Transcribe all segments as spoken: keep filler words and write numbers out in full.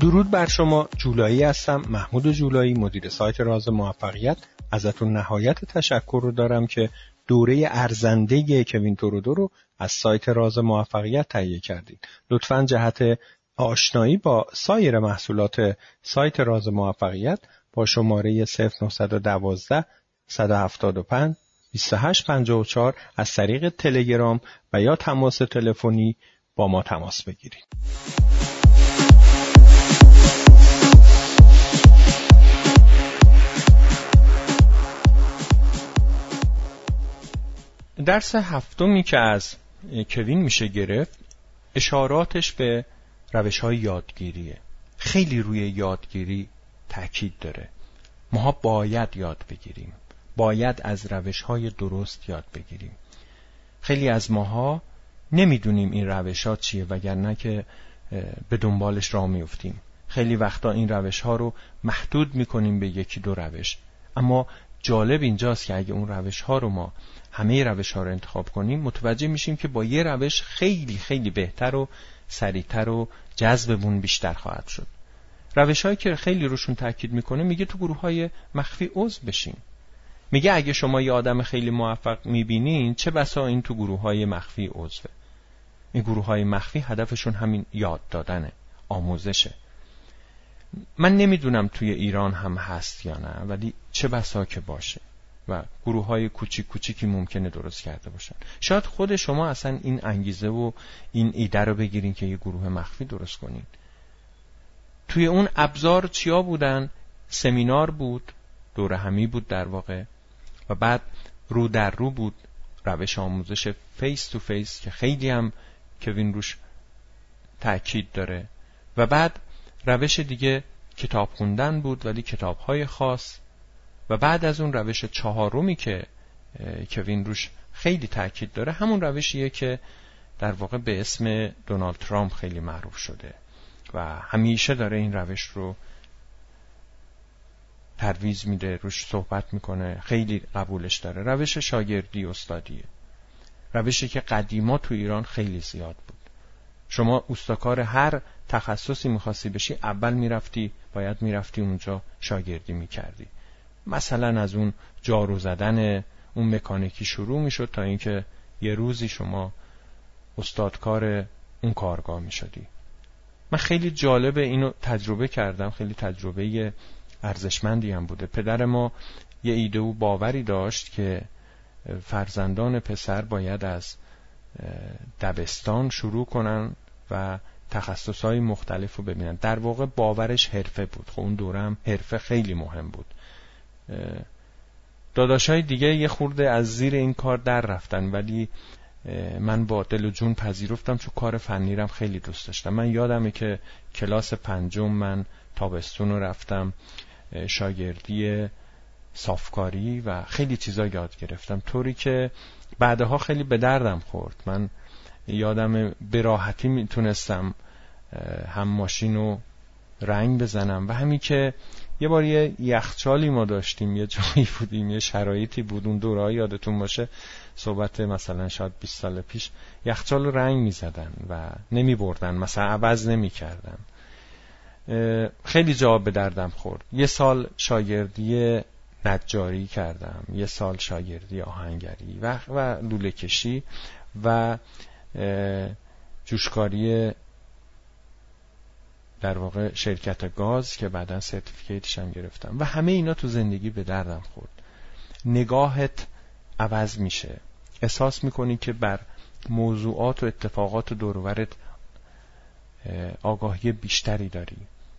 درود بر شما، جولایی هستم، محمود جولایی، مدیر سایت راز موفقیت. ازتون نهایت تشکر رو دارم که دوره ارزنده کوین تورودو رو از سایت راز موفقیت تهیه کردید. لطفاً جهت آشنایی با سایر محصولات سایت راز موفقیت با شماره صفر نه یک دو صد و هفتاد و پنج بیست و هشت پنجاه و چهار از طریق تلگرام و یا تماس تلفنی با ما تماس بگیرید. درس هفتمی که از کوین میشه گرفت اشاراتش به روش‌های یادگیریه. خیلی روی یادگیری تاکید داره. ماها باید یاد بگیریم. باید از روش‌های درست یاد بگیریم. خیلی از ماها نمیدونیم این روش‌ها چیه وگرنه که به دنبالش راه میفتیم. خیلی وقتا این روش‌ها رو محدود میکنیم به یکی دو روش. اما جالب اینجاست که اگه اون روش‌ها رو ما همه روش‌ها رو انتخاب کنیم متوجه میشیم که با یه روش خیلی خیلی بهتر و سریعتر و جذبمون بیشتر خواهد شد. روش‌هایی که خیلی روشون تاکید میکنه میگه تو گروه‌های مخفی عضو بشین. میگه اگه شما یه آدم خیلی موفق میبینین چه بسا این تو گروه‌های مخفی عضوه. این گروه‌های مخفی هدفشون همین یاد دادنه، آموزشه. من نمیدونم توی ایران هم هست یا نه، ولی چه بسا که باشه و گروه‌های کوچیک کوچیکی ممکنه درست کرده باشن. شاید خود شما اصلا این انگیزه و این ایده رو بگیرین که یه گروه مخفی درست کنین. توی اون ابزار چیا بودن؟ سمینار بود، دوره همی بود در واقع، و بعد رو در رو بود، روش آموزش فیس تو فیس که خیلی هم کوین روش تأکید داره، و بعد روش دیگه کتاب خوندن بود ولی کتاب‌های خاص، و بعد از اون روش چهارمی که کوین روش خیلی تاکید داره همون روشیه که در واقع به اسم دونالد ترامپ خیلی معروف شده و همیشه داره این روش رو ترویج میده، روش صحبت میکنه، خیلی قبولش داره. روش شاگردی استادیه، روشی که قدیما تو ایران خیلی زیاد بود. شما استادکار هر تخصصی میخواستی بشی اول میرفتی باید میرفتی اونجا شاگردی میکردی. مثلا از اون جارو زدن اون مکانیکی شروع میشد تا اینکه یه روزی شما استادکار اون کارگاه میشدی. من خیلی جالب اینو تجربه کردم، خیلی تجربه ارزشمندی هم بوده. پدر ما یه ایده و باوری داشت که فرزندان پسر باید از دبستان شروع کنن و تخصصهای مختلف رو ببینن. در واقع باورش حرفه بود. خب اون دوره هم حرفه خیلی مهم بود. داداشای دیگه یه خورده از زیر این کار در رفتن، ولی من با دل و جون پذیرفتم چون کار فنی رم خیلی دوست داشتم. من یادمه که کلاس پنجم من تابستون رو رفتم شاگردی صافکاری و خیلی چیزا یاد گرفتم، طوری که بعدها خیلی به دردم خورد. من یادم به راحتی میتونستم هم ماشین رو رنگ بزنم و همین که یه بار یه یخچالی ما داشتیم، یه جایی بودیم، یه شرایطی بود، اون دوره‌ها یادتون باشه، صحبت مثلا شاید بیست سال پیش، یخچال رو رنگ میزدن و نمی بردن، مثلا عوض نمی کردن. خیلی جواب به دردم خورد. یه سال شاگردی نجاری کردم، یه سال شاگردی آهنگری و و لوله کشی و جوشکاری در واقع شرکت گاز که بعداً سرتیفیکیتش هم گرفتم و همه اینا تو زندگی به دردم خورد. نگاهت عوض میشه، احساس میکنی که بر موضوعات و اتفاقات دور و برت آگاهی بیشتری داری.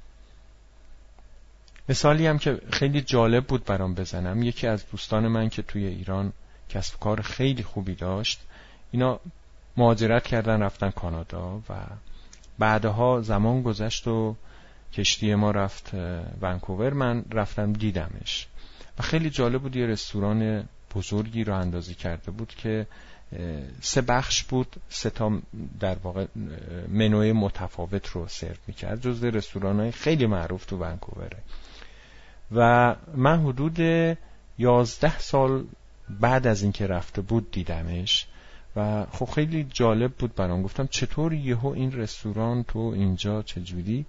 مثالی هم که خیلی جالب بود برام بزنم، یکی از دوستان من که توی ایران کسب کار خیلی خوبی داشت، اینا مهاجرت کردن رفتن کانادا و بعدها زمان گذشت و کشتی ما رفت ونکوور، من رفتم دیدمش و خیلی جالب بود. یه رستوران بزرگی رو اندازی کرده بود که سه بخش بود، سه تا در واقع منوی متفاوت رو سرو میکرد، جزو رستوران‌های خیلی معروف تو ونکووره و من حدود یازده سال بعد از اینکه رفته بود دیدمش و خب خیلی جالب بود برام. گفتم چطور یهو این رستوران تو اینجا چجوری؟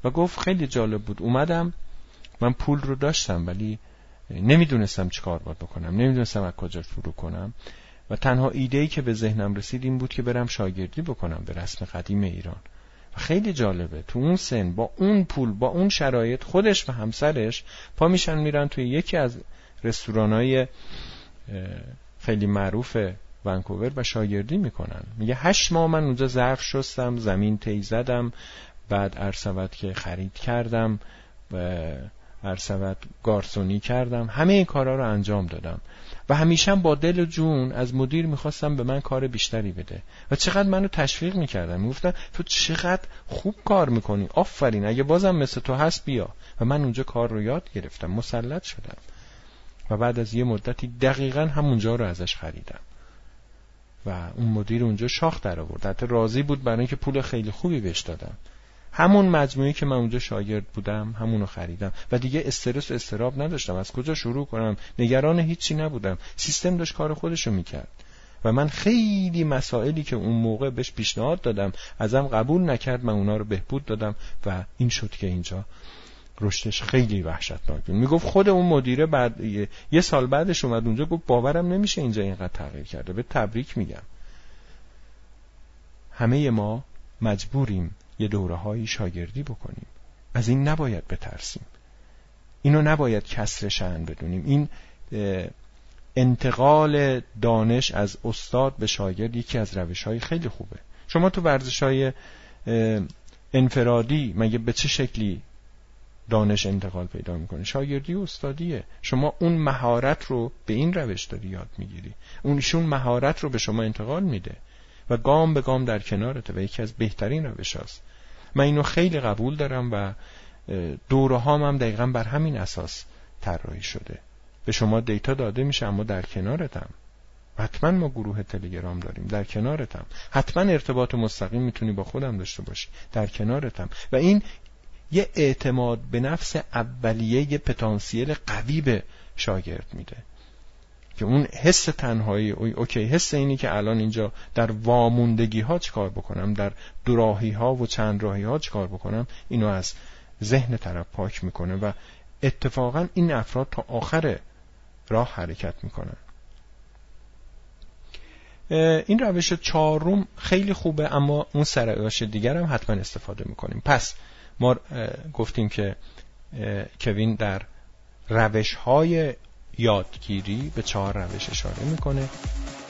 و گفت خیلی جالب بود، اومدم من پول رو داشتم ولی نمیدونستم چی کار باید بکنم، نمیدونستم از کجا شروع کنم و تنها ایده‌ای که به ذهنم رسید این بود که برم شاگردی بکنم به رسم قدیم ایران. و خیلی جالبه تو اون سن با اون پول با اون شرایط خودش و همسرش پا میشن میرن توی یکی از رستوران‌های خیلی معروف ونکوور و شاگردی میکنن. میگه هشت ماه من اونجا ظرف شستم، زمین تی زدم، بعد عرصبت که خرید کردم و عرصبت گارسونی کردم، همه این کارا رو انجام دادم و همیشه با دل و جون از مدیر میخواستم به من کار بیشتری بده و چقدر منو تشویق میکردن، میگفتن تو چقدر خوب کار میکنی، آفرین، اگه بازم مثل تو هست بیا. و من اونجا کار رو یاد گرفتم، مسلط شدم و بعد از یه مدتی دقیقاً همونجا رو ازش خریدم و اون مدیر اونجا شاخ در آورد، حتی راضی بود برای اینکه پول خیلی خوبی بهش دادم. همون مجموعی که من اونجا شاگرد بودم همونو خریدم و دیگه استرس و استراب نداشتم، از کجا شروع کنم، نگران هیچی نبودم، سیستم داشت کار خودشو میکرد و من خیلی مسائلی که اون موقع بهش پیشنهاد دادم ازم قبول نکرد، من اونا رو بهبود دادم و این شد که اینجا رشدش خیلی وحشتناک بود. میگفت خود اون مدیره بعد یه سال بعدش اومد اونجا گفت باورم نمیشه اینجا اینقدر تغییر کرده، به تبریک میگم. همه ما مجبوریم یه دوره‌های شاگردی بکنیم، از این نباید بترسیم، اینو نباید کسر شأن بدونیم. این انتقال دانش از استاد به شاگرد یکی از روش‌های خیلی خوبه. شما تو ورزش‌های انفرادی مگه به چه شکلی دانش انتقال پیدا میکنه؟ شاگردی و استادیه. شما اون مهارت رو به این روش داری یاد میگیری، اونشون مهارت رو به شما انتقال میده و گام به گام در کنارته و یکی از بهترین روش هست. من اینو خیلی قبول دارم و دوره هام هم دقیقاً بر همین اساس طراحی شده. به شما دیتا داده میشه اما در کنارتم. حتما ما گروه تلگرام داریم، در کنارتم. حتما ارتباط مستقیم میتونی با خودم داشته باشی، در کنارتم. و این یه اعتماد به نفس اولیه، یه پتانسیل قوی به شاگرد میده که اون حس تنهایی، اوکی، حس اینی که الان اینجا در واموندگی ها چیکار بکنم، در دوراهی ها و چند راهی ها چیکار بکنم، اینو از ذهن طرف پاک میکنه و اتفاقا این افراد تا آخر راه حرکت میکنن. این روش چهارم خیلی خوبه اما اون سه روش دیگر هم حتما استفاده میکنیم. پس ما گفتیم که کوین در روش های یادگیری به چهار روش اشاره میکنه.